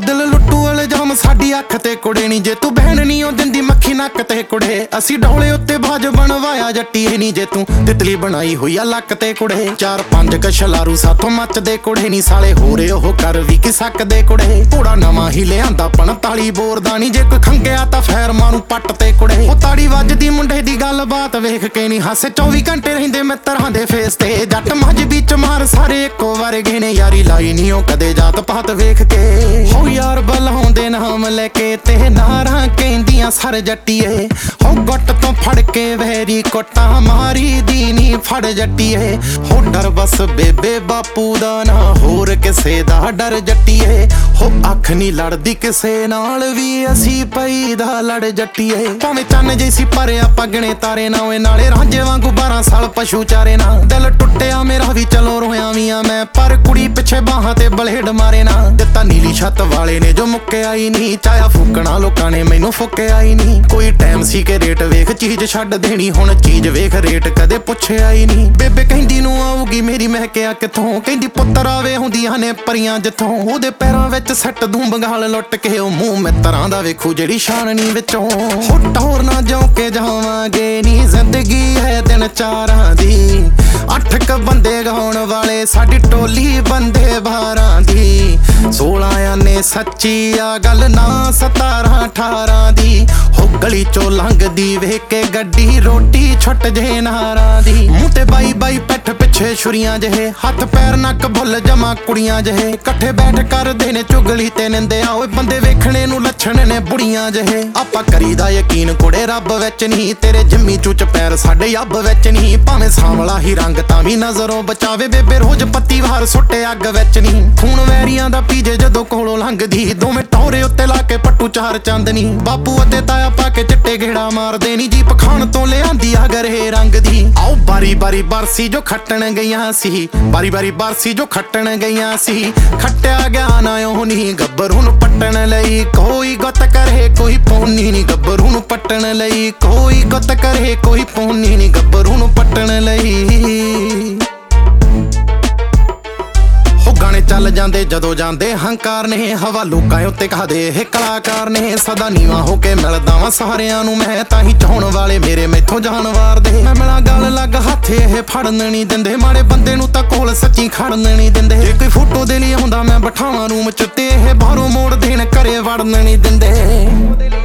दिल लुट्टू इल्जाम साडी अख ते कुड़े नी, जे तू बहन नी ओ दिंदी मक्खी नक ते कुड़े। असी डोले उत्ते बाज बनवाया जट्टीए नी, जे तू तितली बनाई हुई आ लक ते कुड़े। 4-5 कछलारू साथों मचदे कुड़े नी, साले होरे ओह कर भी कि सकदे कुड़े। घोड़ा नवां ही लिआंदा 45 बोर दा नी, जे कोई खंगेआ तां फैर मारू पट ते कुड़े। ओ ताड़ी वजदी मुंडे दी गल बात वेख के नी, हासे 24 घंटे रहिंदे मित्तरां दे फेस ते। जट मझ बीच मार सारे इक्को वर्गे ने, यारी लाई नी ओ कदे जात पात वेख के। हो यार बलाउंदे नाम लेके ते नारां कहंदियां सर जट्टीए। हो गुੱਟ ਤੋਂ ਫੜ ਕੇ ਵੈਰੀ ਕੋਟਾਂ ਮਾਰੀ ਦੀ ਨੀ ਫੜ ਜੱਟੀਏ। ਹੋ ਡਰ ਬਸ ਬੇਬੇ ਬਾਪੂ ਦਾ ਨਾ ਹੋਰ ਕਿਸੇ ਦਾ ਡਰ ਜੱਟੀਏ। ਹੋ ਅੱਖ ਨੀ ਲੜਦੀ ਕਿਸੇ ਨਾਲ ਵੀ ਅਸੀਂ ਪਈ ਦਾ ਲੜ ਜੱਟੀਏ। ਭਾਵੇਂ ਚੰਨ ਜੈਸੀ ਪਰ ਆਪਾਂ ਗਣੇ ਤਾਰੇ ਨਾ ਓਏ, ਨਾਲੇ ਰਾਂਝੇ ਵਾਂਗੂ 12 ਸਾਲ ਪਸ਼ੂ ਚਾਰੇ ਨਾ। ਦਿਲ ਟੁੱਟਿਆ ਮੇਰਾ ਵੀ ਚਲੋ ਰੋਇਆ ਵੀ ਆ ਮੈਂ, ਪਰ ਕੁੜੀ ਪਿੱਛੇ ਬਾਹਾਂ ਤੇ ਬਲੇਡ ਮਾਰੇ ਨਾ। ਦਿੱਤਾ ਨੀਲੀ ਛੱਤ ਵਾਲੇ ਨੇ ਜੋ ਮੁੱਕਿਆ ਹੀ ਨਹੀਂ, ਚਾਇਆ ਫੂਕਣਾ ਲੋਕਾਂ ਨੇ ਮੈਨੂੰ ਫੁੱਕਿਆ ਹੀ ਨਹੀਂ। ਕੋਈ ਟਾਈਮ ਸੀ ਕਿ ਰੇਟ ਵੇਖ ਚੀਜ਼ ਛੱਡ ਦੇਣੀ, ਹੁਣ ਚੀਜ਼ ਵੇਖ ਰੇਟ ਕਦੇ ਪੁੱਛਿਆ ਹੀ ਨਹੀਂ। ਬੇਬੇ ਕਹਿੰਦੀ ਨੂੰ ਆਊਗੀ ਮੇਰੀ, ਮੈਂ ਕਿਹਾ ਕਿੱਥੋਂ, ਕਹਿੰਦੀ ਪੁੱਤਰ ਆਵੇ ਹੁੰਦੀਆਂ ਨੇ ਪਰੀਆਂ ਜਿੱਥੋਂ। ਉਹਦੇ ਪੈਰਾਂ ਵਿੱਚ ਸੱਟ ਦੂੰ ਬੰਗਾਲ ਲੁੱਟ ਕੇ, ਉਹ ਮੂੰਹ ਮਿੱਤਰਾਂ ਦਾ ਵੇਖੂ ਜਿਹੜੀ ਛਾਨਣੀ ਵਿੱਚੋਂ। ਹੁੱਟ ਹੋਰ ਨਾ ਜਿਉਂ ਕੇ ਜਾਵਾਂਗੇ ਨੀ, ਜ਼ਿੰਦਗੀ ਹੈ ਦਿਨ ਚਾਰਾਂ ਦੀ। 8 ਕ ਬੰਦੇ ਗਾਉਣ ਵਾਲੇ ਸਾਡੀ ਟੋਲੀ ਬੰਦੇ 12 ਦੀ। 16 ਆਨੇ ਸੱਚੀ ਆ ਗੱਲ ਨਾ 17-18 ਦੀ। ਹੋ ਗਲੀ ਚੋਂ ਲੰਘਦੀ ਵੇਖ ਕੇ ਗੱਡੀ ਰੋਟੀ ਛੁੱਟ ਜੇ ਨਾਰਾਂ ਦੀ। ਮੂੰਹ ਤੇ ਬਾਈ ਪੈਠ ਪਿੱਛੇ ਛੁਰੀਆਂ ਜਿਹੇ, ਹੱਥ ਪੈਰ ਨੱਕ ਭੁੱਲ ਜਮਾ ਕੁੜੀਆਂ ਜਿਹੇ। ਇਕੱਠੇ ਬੈਠ ਕਰਦੇ ਨੇ ਚੁਗਲੀ ਤੇ ਨਿੰਦਿਆ, ਓਏ ਬੰਦੇ ਵੇਖਣੇ ਨੂੰ ਲੱਛਣ ਨੇ ਬੁੜੀਆਂ ਜਿਹੇ। ਆਪਾਂ ਕਰੀਦਾ ਯਕੀਨ ਕੁੜੇ ਰੱਬ ਵਿੱਚ ਨਹੀਂ, ਤੇਰੇ ਜੰਮੀ ਚੂਚ ਪੈਰ ਸਾਡੇ ਅੱਬ ਵਿੱਚ ਨਹੀਂ। ਭਾਵੇਂ ਸਾਂਵਲਾ ਹੀ ਰੰਗ ਤਾਂ ਵੀ ਨਜ਼ਰੋਂ ਬਚਾਵੇ, ਬੇਬੇ ਰੋਜ਼ ਪੱਤੀ ਵਾਰ ਸੁੱਟੇ ਅੱਗ ਵਿੱਚ ਨਹੀਂ। ਖੂਨ ਵੈਰੀਆਂ ਦਾ ਪੀਜੇ ਜਦੋਂ ਕੋਲੋਂ ਲੰਘਦੀ, ਦੋਵੇਂ ਟੌਰੇ ਉੱਤੇ ਲਾ ਕੇ ਪੱਟੂ ਚਾਰ ਚਾਂਦਨੀ। ਬਾਪੂ ਅਤੇ ਤਾਇਆ ਪਾ ਕੇ ਚਿੱਟੇ ਘੇੜਾ ਮਾਰਦੇ ਨੀ, ਜੀਪ ਖਾਣ ਤੋਂ ਲਿਆਂਦੀ ਆ ਗਰੇ ਰੰਗ ਦੀ। ਆਓ ਬਾਰੀ ਬਰਸੀ ਜੋ ਖੱਟਣ ਗਈਆਂ ਸੀ, ਬਾਰੀ ਬਰਸੀ ਜੋ ਖੱਟਣ ਗਈਆਂ ਸੀ। ਖੱਟਿਆ ਗਿਆ ਨਾ ਉਹ ਨਹੀਂ ਗੱਭਰੂ ਨੂੰ ਪੱਟਣ ਲਈ, ਕੋਈ ਗੁੱਤ ਕਰੇ ਕੋਈ ਪੌਣੀ ਨੀ ਗੱਭਰੂ ਨੂੰ ਪੱਟਣ ਲਈ। ਕੋਈ ਗੁੱਤ ਕਰੇ ਕੋਈ ਪੌਣੀ ਨੀ ਗੱਭਰੂ ਨੂੰ ਪੱਟਣ ਲਈ। ਗਾਣੇ ਚੱਲ ਜਾਂਦੇ ਜਦੋਂ ਜਾਂਦੇ ਹੰਕਾਰ ਨੇ, ਹਵਾ ਲੋਕਾਂ ਉੱਤੇ ਕਹਦੇ ਇਹ ਕਲਾਕਾਰ ਨੇ। ਸਦਾ ਨੀਵਾਂ ਹੋ ਕੇ ਮਿਲਦਾ ਵਾਂ ਸਾਰਿਆਂ ਨੂੰ ਮੈਂ, ਤਾਂ ਹੀ ਚਾਹੁਣ ਵਾਲੇ ਮੇਰੇ ਮੈਥੋਂ ਜਾਨ ਵਾਰਦੇ। ਮੈਂ ਮਿਲਾਂ ਗੱਲ ਲੱਗ ਹੱਥ ਇਹ ਫੜਨ ਨਹੀਂ ਦਿੰਦੇ, ਮਾੜੇ ਬੰਦੇ ਨੂੰ ਤਾਂ ਕੋਲ ਸੱਚੀ ਖੜਨ ਨਹੀਂ ਦਿੰਦੇ। ਜੇ ਕੋਈ ਫੋਟੋ ਦੇ ਲਈ ਆਉਂਦਾ ਮੈਂ ਬਿਠਾਵਾਂ ਰੂਮ ਚ, ਤੇ ਇਹ ਬਾਹਰੋਂ ਮੋੜ ਦੇਣ ਘਰੇ ਵੜਨ ਨਹੀਂ ਦਿੰਦੇ।